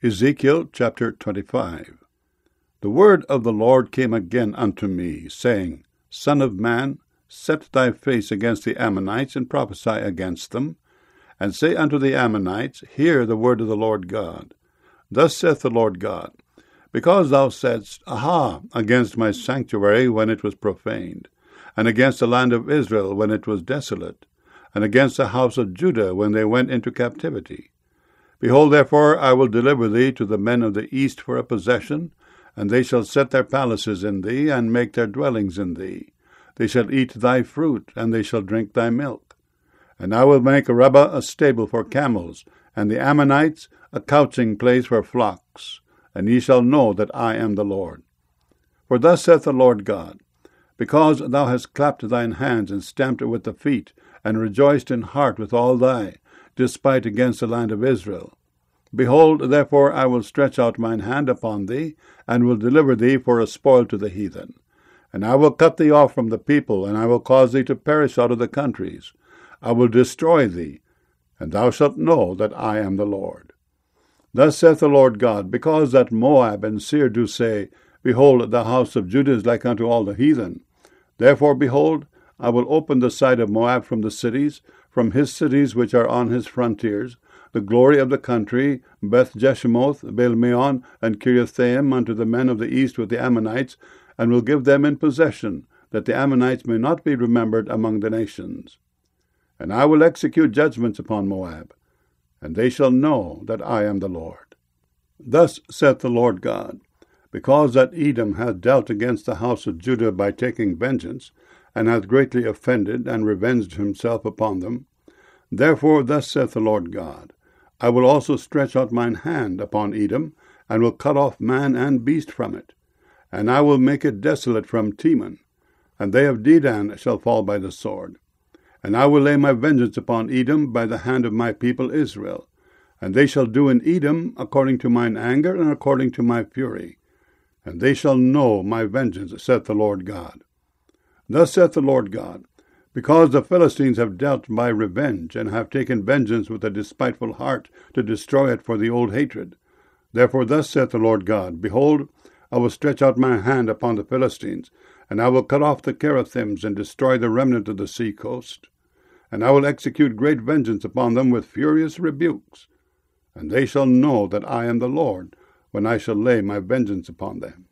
Ezekiel chapter 25. The word of the Lord came again unto me, saying, Son of man, set thy face against the Ammonites, and prophesy against them, and say unto the Ammonites, Hear the word of the Lord God. Thus saith the Lord God, Because thou saidst, Aha, against my sanctuary when it was profaned, and against the land of Israel when it was desolate, and against the house of Judah when they went into captivity. Behold, therefore, I will deliver thee to the men of the east for a possession, and they shall set their palaces in thee, and make their dwellings in thee. They shall eat thy fruit, and they shall drink thy milk. And I will make Arabah a stable for camels, and the Ammonites a couching place for flocks. And ye shall know that I am the Lord. For thus saith the Lord God, Because thou hast clapped thine hands, and stamped with the feet, and rejoiced in heart with all thy despite against the land of Israel. Behold, therefore, I will stretch out mine hand upon thee, and will deliver thee for a spoil to the heathen. And I will cut thee off from the people, and I will cause thee to perish out of the countries. I will destroy thee, and thou shalt know that I am the Lord. Thus saith the Lord God, Because that Moab and Seir do say, Behold, the house of Judah is like unto all the heathen. Therefore, behold, I will open the side of Moab from the cities, from his cities which are on his frontiers, the glory of the country, Beth-Jeshimoth, Baal-meon, and Kiriathaim, unto the men of the east with the Ammonites, and will give them in possession, that the Ammonites may not be remembered among the nations. And I will execute judgments upon Moab, and they shall know that I am the Lord. Thus saith the Lord God, Because that Edom hath dealt against the house of Judah by taking vengeance, and hath greatly offended, and revenged himself upon them. Therefore thus saith the Lord God, I will also stretch out mine hand upon Edom, and will cut off man and beast from it. And I will make it desolate from Teman, and they of Dedan shall fall by the sword. And I will lay my vengeance upon Edom by the hand of my people Israel. And they shall do in Edom according to mine anger, and according to my fury. And they shall know my vengeance, saith the Lord God. Thus saith the Lord God, Because the Philistines have dealt by revenge, and have taken vengeance with a despiteful heart, to destroy it for the old hatred. Therefore thus saith the Lord God, Behold, I will stretch out my hand upon the Philistines, and I will cut off the Cherethims, and destroy the remnant of the sea coast. And I will execute great vengeance upon them with furious rebukes. And they shall know that I am the Lord, when I shall lay my vengeance upon them.